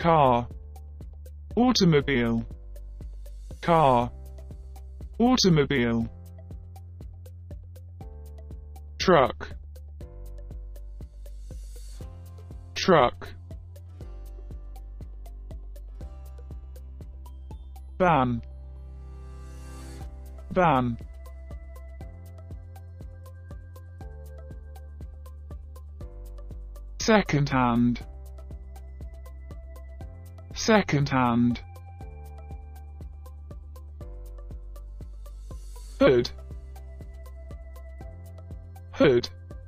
car, automobile, car, automobile, truck, truck, van, van, second hand, second hand, hood, hood,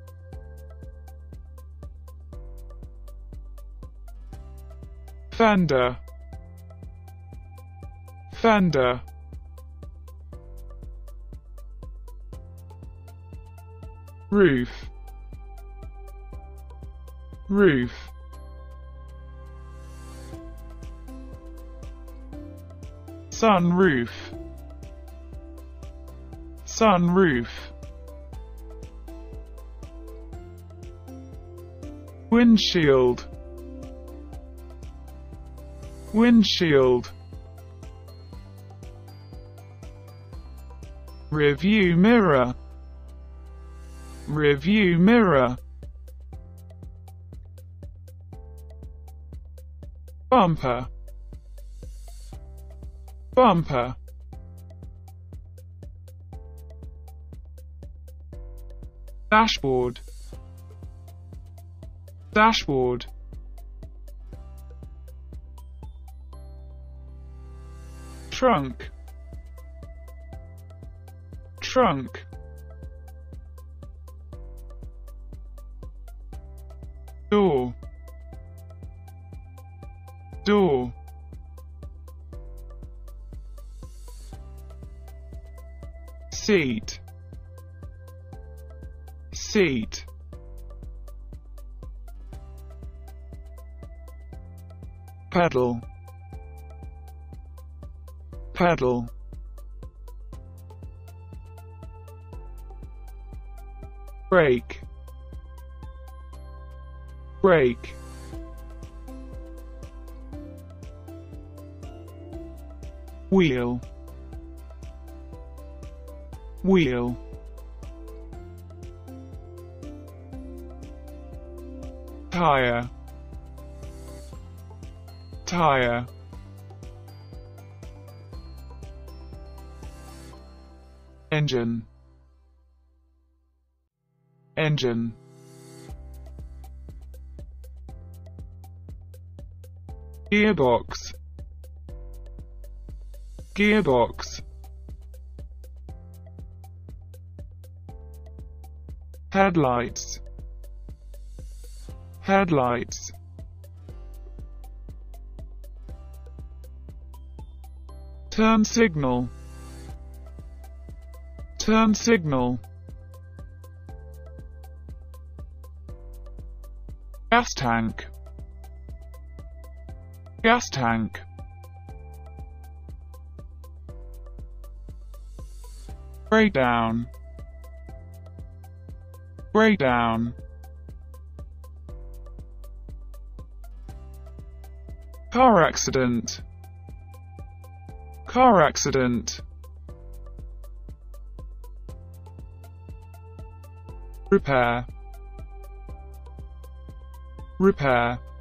fender, fender, roof, roof, sunroof, sunroof, windshield, windshield, review mirror, review mirror, bumper, bumper, dashboard, dashboard, trunk, trunk, door, door, seat, seat, pedal, pedal, brake, brake, wheel, wheel, tire, tire, engine, engine, gearbox, gearbox, headlights, headlights, turn signal, turn signal, gas tank, gas tank, breakdown, breakdown, car accident, car accident, repair, repair,